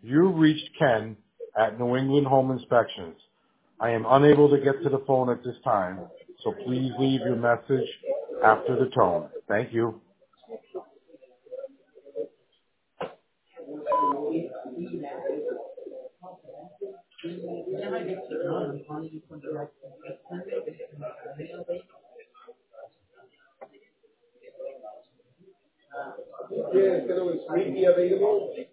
You reached Ken at New England Home Inspections. I am unable to get to the phone at this time, so please leave your message after the tone. Thank you. Yeah, it's going to be available.